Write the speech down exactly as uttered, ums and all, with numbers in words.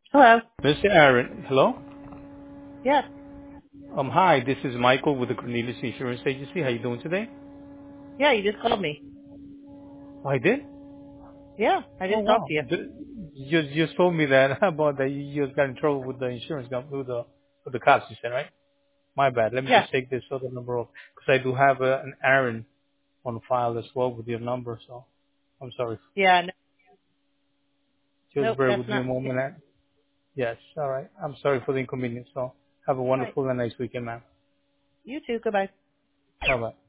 Hello. Mister Aaron, hello? Yes. Um, hi, this is Michael with the Cornelius Insurance Agency. How you doing today? Yeah, you just called me. Oh, I did? Yeah, I Oh, just talked wow. to you. D- You just, just told me that about that you just got in trouble with the insurance company, with the, with the cops, you said, right? My bad. Let me Yeah. just take this other number off. Because I do have a, an Aaron on file as well with your number, so I'm sorry. Yeah. No, Just nope, bear that's with me a not. moment. Aaron. Yes, all right. I'm sorry for the inconvenience. So have a All right. wonderful and nice weekend, ma'am. You too. Goodbye. Bye-bye.